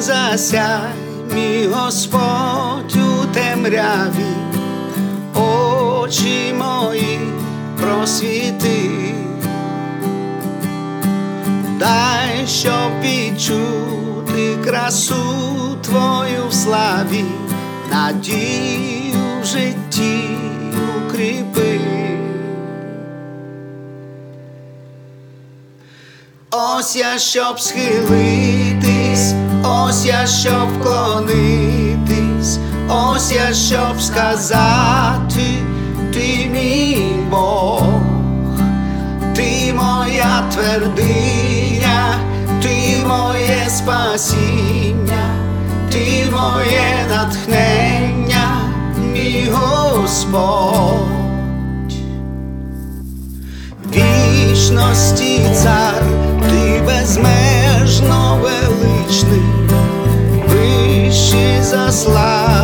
засяй, мій Господь у темряві, очі мої просвіти, дай, щоб відчути красу Твою в славі, надію в житті укріпи. Ось я, щоб схилитись, ось я, щоб вклонитись, ось я, щоб сказати: ти мій Бог, ти моя твердиня, ти моє спасіння, ти моє натхнення, мій Господь. Вічності цар, ти безмежно величний, вищий за славу.